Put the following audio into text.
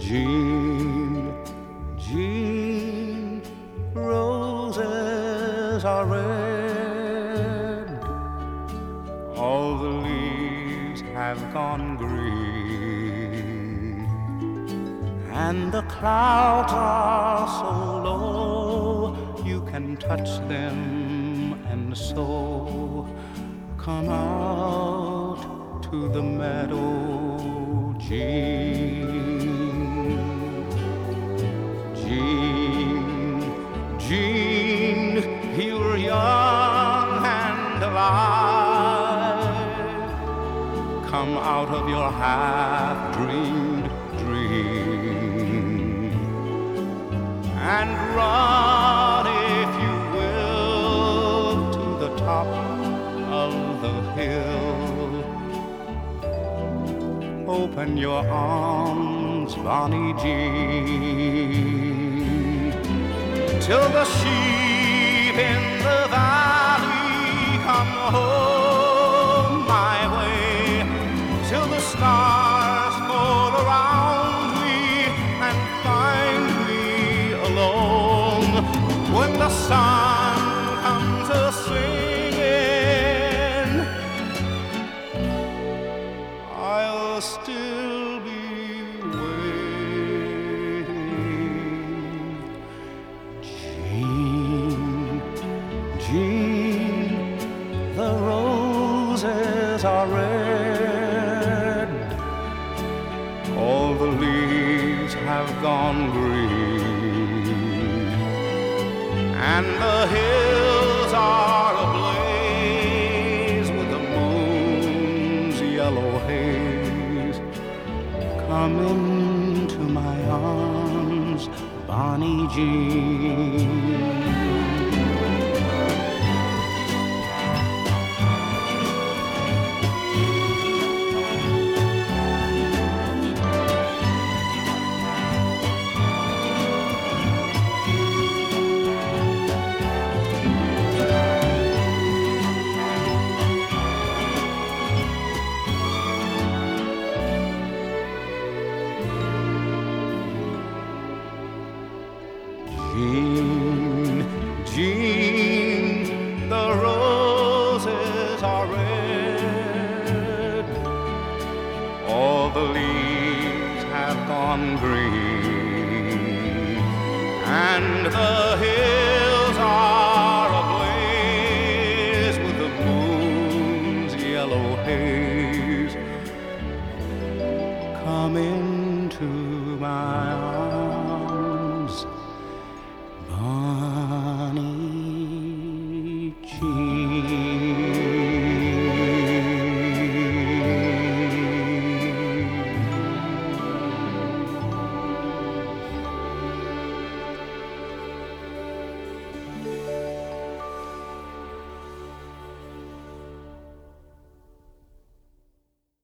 Jean, Jean, roses are red, all the leaves have gone green, and the clouds are so low you can touch them, and so come out to the meadow, Jean. Jean, Jean, you're young and alive. Come out of your half-dreamed dream and run, if you will, to the top of the hill. Open your arms, Bonnie Jean, till the sheep in the valley come home my way, till the stars fall around me and find me alone. When the sun comes a-singing, I'll still be waiting. Jean, Jean, the roses are red, all the leaves have gone green, and the hills are ablaze with the moon's yellow haze. Come into my arms, Bonnie Jean. Jean, Jean, the roses are red, all the leaves have gone green, and the hills are ablaze with the moon's yellow haze.